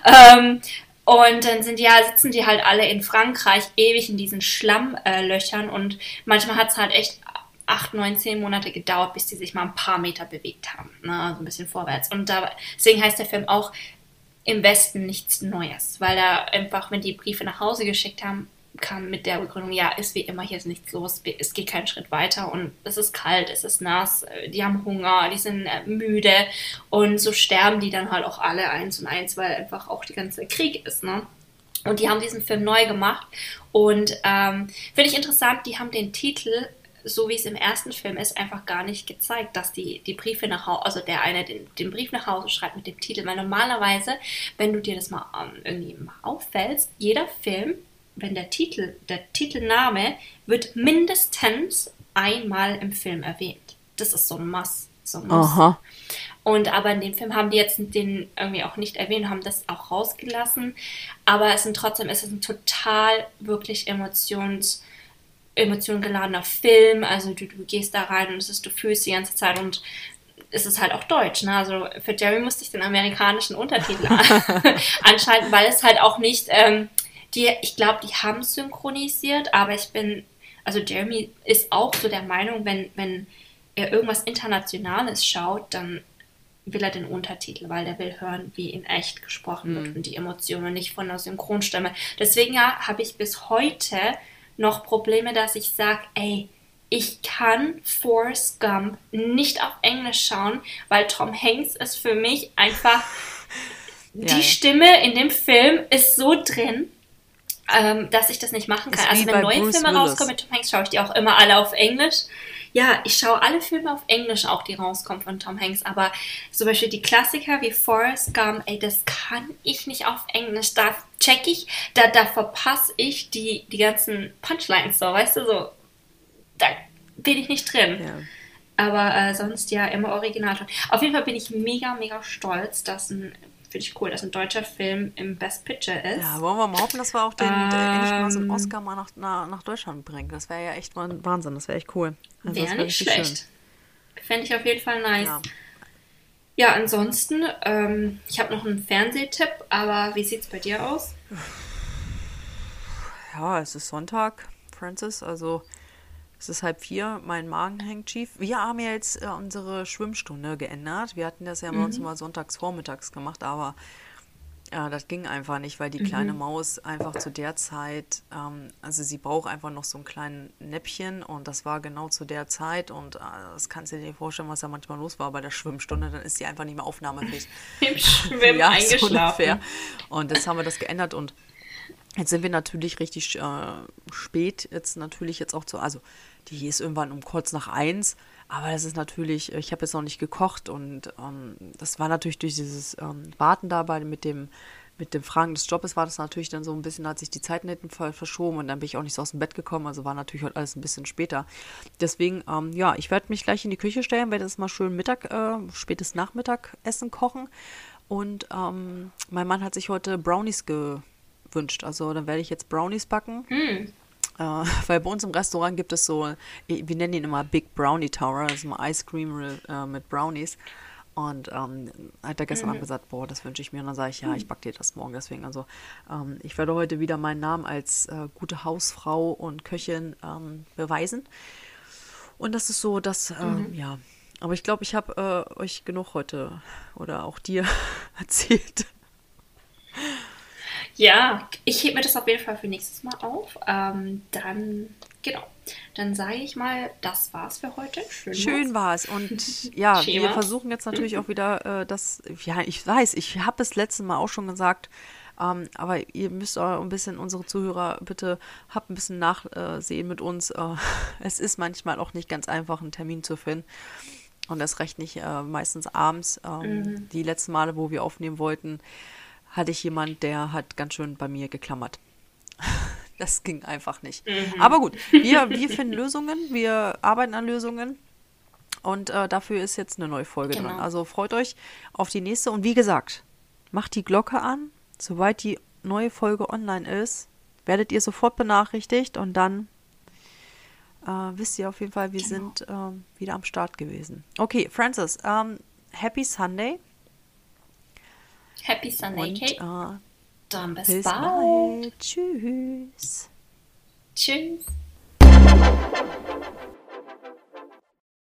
Und dann sitzen die halt alle in Frankreich ewig in diesen Schlammlöchern und manchmal hat es halt echt 8, 9, 10 Monate gedauert, bis die sich mal ein paar Meter bewegt haben, ne, so ein bisschen vorwärts. Und deswegen heißt der Film auch Im Westen nichts Neues, weil da einfach, wenn die Briefe nach Hause geschickt haben, kam mit der Begründung, ja, ist wie immer, hier ist nichts los, es geht keinen Schritt weiter und es ist kalt, es ist nass, die haben Hunger, die sind müde und so sterben die dann halt auch alle eins und eins, weil einfach auch der ganze Krieg ist, ne? Und die haben diesen Film neu gemacht und finde ich interessant, die haben den Titel, so wie es im ersten Film ist, einfach gar nicht gezeigt, dass die Briefe nach Hause, also der eine den Brief nach Hause schreibt mit dem Titel, weil normalerweise, wenn du dir das mal irgendwie mal auffällst, jeder Film, wenn der Titelname wird mindestens einmal im Film erwähnt. Das ist so ein Muss. Aha. Und aber in dem Film haben die jetzt den irgendwie auch nicht erwähnt, haben das auch rausgelassen. Aber es ist ein total wirklich emotiongeladener Film. Also du gehst da rein und du fühlst die ganze Zeit und es ist halt auch deutsch, ne? Also für Jerry musste ich den amerikanischen Untertitel anschalten, weil es halt auch nicht, ich glaube, die haben synchronisiert, aber Jeremy ist auch so der Meinung, wenn er irgendwas Internationales schaut, dann will er den Untertitel, weil der will hören, wie in echt gesprochen wird und die Emotionen nicht von der Synchronstimme. Deswegen habe ich bis heute noch Probleme, dass ich sage, ey, ich kann Forrest Gump nicht auf Englisch schauen, weil Tom Hanks ist für mich einfach, die Stimme in dem Film ist so drin, dass ich das nicht machen kann. Also wenn neue Filme rauskommen mit Tom Hanks, schaue ich die auch immer alle auf Englisch. Ja, ich schaue alle Filme auf Englisch auch, die rauskommen von Tom Hanks, aber zum Beispiel die Klassiker wie Forrest Gump, ey, das kann ich nicht auf Englisch. Da check ich, da verpasse ich die ganzen Punchlines so, weißt du, so, da bin ich nicht drin. Ja. Aber sonst ja immer original. Auf jeden Fall bin ich mega, mega stolz, finde ich cool, dass ein deutscher Film im Best Picture ist. Ja, wollen wir mal hoffen, dass wir auch den endlich mal so einen Oscar mal nach Deutschland bringen. Das wäre ja echt mal ein Wahnsinn, das wäre echt cool. Also wäre nicht schlecht. Fände ich auf jeden Fall nice. Ja, ansonsten, ich habe noch einen Fernsehtipp, aber wie sieht es bei dir aus? Ja, es ist Sonntag, Francis, also es ist 3:30, mein Magen hängt schief. Wir haben ja jetzt unsere Schwimmstunde geändert. Wir hatten das ja bei uns immer sonntags vormittags gemacht, aber das ging einfach nicht, weil die kleine Maus einfach zu der Zeit, also sie braucht einfach noch so einen kleinen Näppchen und das war genau zu der Zeit und das kannst du dir vorstellen, was da manchmal los war bei der Schwimmstunde, dann ist sie einfach nicht mehr aufnahmefähig. Im Schwimmen eingeschlafen. So und jetzt haben wir das geändert und jetzt sind wir natürlich richtig spät, jetzt auch also die ist irgendwann um kurz nach 1, aber das ist natürlich, ich habe jetzt noch nicht gekocht und das war natürlich durch dieses Warten dabei mit dem Fragen des Jobs war das natürlich dann so ein bisschen, hat sich die Zeiten hinten verschoben und dann bin ich auch nicht so aus dem Bett gekommen, also war natürlich heute alles ein bisschen später. Deswegen, ich werde mich gleich in die Küche stellen, werde jetzt mal schön spätes Nachmittagessen kochen und mein Mann hat sich heute Brownies gewünscht, also dann werde ich jetzt Brownies backen. Weil bei uns im Restaurant gibt es so, wir nennen ihn immer Big Brownie Tower, das ist mal Ice Cream mit Brownies. Und hat er gestern Abend gesagt, boah, das wünsche ich mir. Und dann sage ich, ja, ich backe dir das morgen. Deswegen, also ich werde heute wieder meinen Namen als gute Hausfrau und Köchin beweisen. Und das ist so, dass, ja. Aber ich glaube, ich habe euch genug heute oder auch dir erzählt. Ja, ich hebe mir das auf jeden Fall für nächstes Mal auf. Dann sage ich mal, das war's für heute. Schön war's. Und ja, wir versuchen jetzt natürlich auch wieder ich weiß, ich habe es letztes Mal auch schon gesagt, aber ihr müsst auch ein bisschen, unsere Zuhörer, bitte habt ein bisschen Nachsehen mit uns. Es ist manchmal auch nicht ganz einfach, einen Termin zu finden. Und erst recht nicht meistens abends. Die letzten Male, wo wir aufnehmen wollten, hatte ich jemand, der hat ganz schön bei mir geklammert. Das ging einfach nicht. Aber gut, wir finden Lösungen, wir arbeiten an Lösungen und dafür ist jetzt eine neue Folge dran. Also freut euch auf die nächste und wie gesagt, macht die Glocke an, sobald die neue Folge online ist, werdet ihr sofort benachrichtigt und dann wisst ihr auf jeden Fall, wir sind wieder am Start gewesen. Okay, Francis, Happy Sunday. Happy Sunday, Kate. Dann bis bald. bald. Tschüss. Tschüss.